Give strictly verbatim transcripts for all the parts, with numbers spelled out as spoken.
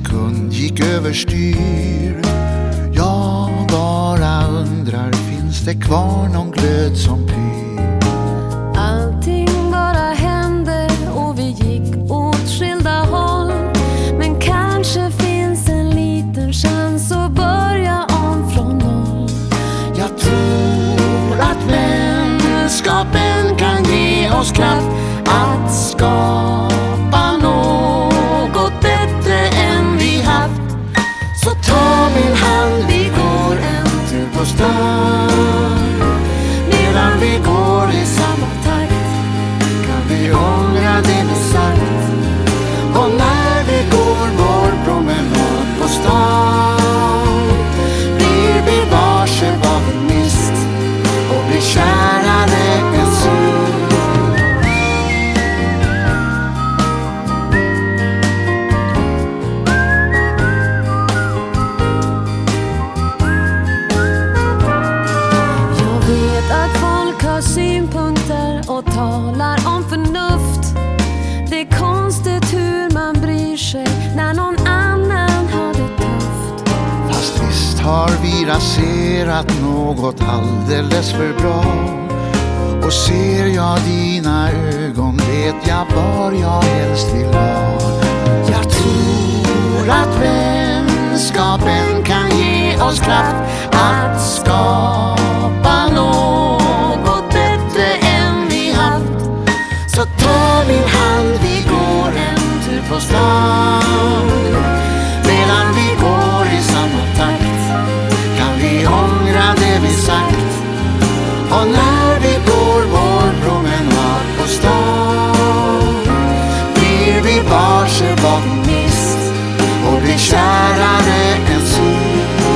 sekund gick överstyr. Jag bara undrar, finns det kvar någon glöd som pyr? Allting bara hände och vi gick åt skilda håll. Men kanske finns en liten chans att börja om från noll. Jag tror att vänskapen kan ge oss kraft att skapa något bättre än vi haft. Så ta min hand, vi går en tur på stan. Medan vi går i samma takt kan vi ångra det vi sagt. Och när vi går vår promenad på stan blir vi varse vad vi mist och blir kärare än synd. Att folk har synpunkter och talar om förnuft. Det är konstigt hur man bryr sig när någon annan har det tufft. Fast visst har vi raserat något alldeles för bra. Och ser jag dina ögon vet jag var jag helst vill vara. Jag tror att vänskapen kan ge oss kraft att skapa något bättre än vi haft. Så ta min hand, vi går en tur på stan. Medan vi går i samma takt kan vi ångra det vi sagt. Och när vi går vår promenad på stan blir vi varse vad vi mist och blir kärare än synd.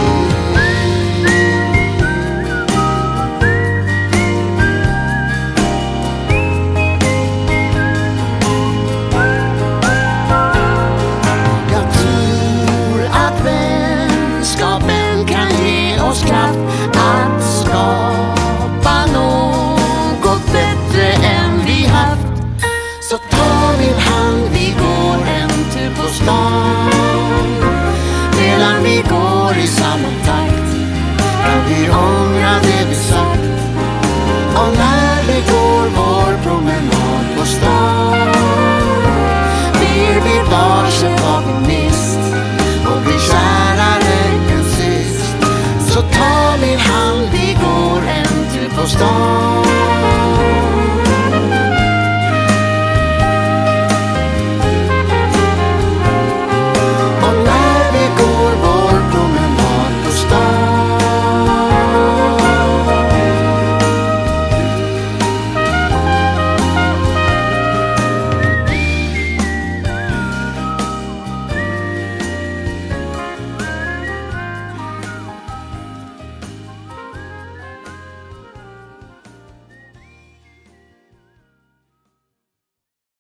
Kraft att skapa något bättre än vi haft. Så ta min hand, vi går en tur på stan. Medan vi går i samma takt kan vi ångra det vi sagt. Och när vi går vår promenad på stan blir vi varse vad vi mist och blir kärare än sist. Så ta min hand, vi går en tur på stan.